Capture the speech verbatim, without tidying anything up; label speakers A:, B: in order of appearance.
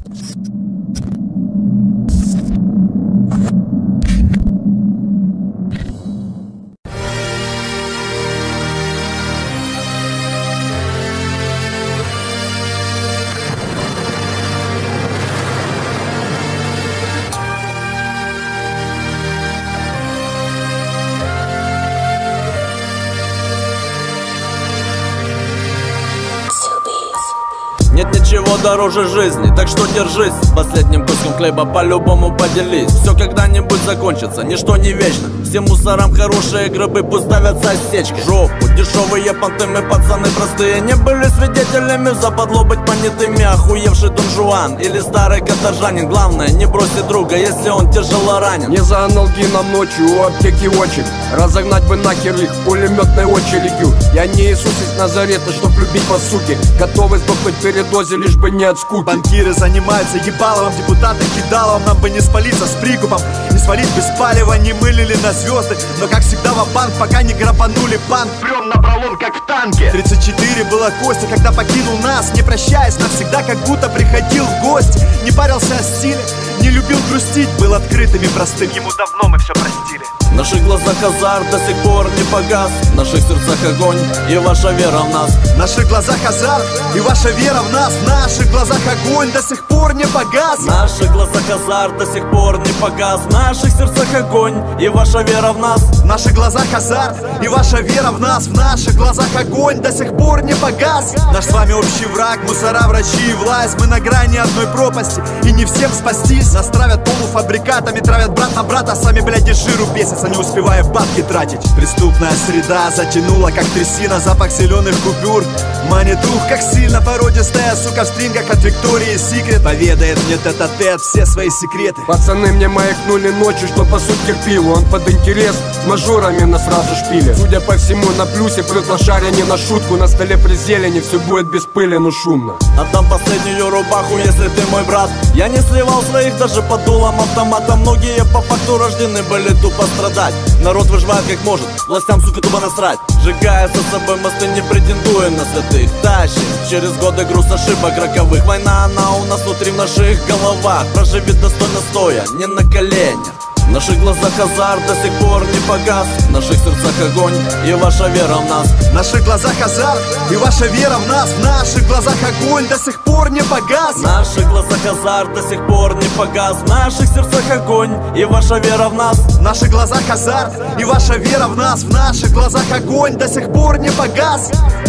A: Нет ничего дороже жизни, так что держись. Последним куском хлеба по-любому поделись. Все когда-нибудь закончится, ничто не вечно. Всем мусорам хорошие гробы пусть давятся осечки. Жопу, дешевые понты, мы пацаны простые. Не были свидетелями, западло быть понятыми. Охуевший Дон Жуан или старый каторжанин. Главное, не бросить друга, если он тяжело ранен.
B: Не за аналгином ночью у аптеки очередь. Разогнать бы нахер их пулеметной очередью. Я не Иисус из Назарета, чтоб любить по суке. Готовы сдохнуть перед дозе, лишь бы не от скуки.
C: Банкиры занимаются ебаловым, депутаты кидаловым. Нам бы не спалиться с прикупом, не свалить без палева, не мылили на звезды. Но как всегда ва-банк, пока не грабанули банк. Прем на пролом, как в танке. Тридцать четыре было Костя, когда покинул нас. Не прощаясь навсегда, как будто приходил в гости. Не парился о стиле, не любил грустить. Был открытым и простым, ему давно мы все простили.
A: В наших глазах азарт до сих пор не погас. В наших сердцах огонь и ваша вера в нас.
C: В наших глазах азарт и ваша вера в нас. В наших глазах огонь до сих пор не погас.
A: В наших глазах азарт до сих пор не погас. В наших сердцах огонь и ваша вера в нас.
C: В наших глазах азарт и ваша вера в нас. В наших глазах огонь до сих пор не погас. Наш с вами общий враг, мусора, врачи и власть. Мы на грани одной пропасти и не всем спастись. Нас травят полуфабрикатами, травят брат на брата. Сами, блядь, и жиру бесятся, не успевая бабки тратить. Преступная среда затянула, как трясина, запах зеленых купюр. Манит ух, как сильно породистая сука в стрингах от Виктории Секрет. Поведает мне тет-а-тет все свои секреты.
B: Пацаны мне маякнули ночью, что по сути терпил. Он под интерес с мажорами нас сразу шпили. Судя по всему на плюсе, плюс лошаря не на шутку. На столе при зелени все будет без пыли, но шумно.
A: Отдам последнюю рубаху, если ты мой брат. Я не сливал своих даже под дулом автомата. Многие по факту рождены были тупо страдать. Народ выживает как может, властям, сука, тупо насрать. Сжигая за собой мосты, не претендуем на святых. Тащим через годы груз ошибок роковых. Война, она у нас внутри в наших головах. Проживи достойно стоя, не на коленях. В наших глазах азарт до сих пор не погас. В наших сердцах огонь и ваша вера в нас.
C: В наших глазах азарт и ваша вера в нас. В наших глазах огонь до сих пор не погас.
A: В наших глазах азарт до сих пор не погас. В наших сердцах огонь и ваша вера в нас.
C: В наших глазах азарт и ваша вера в нас. В наших глазах огонь до сих пор не погас.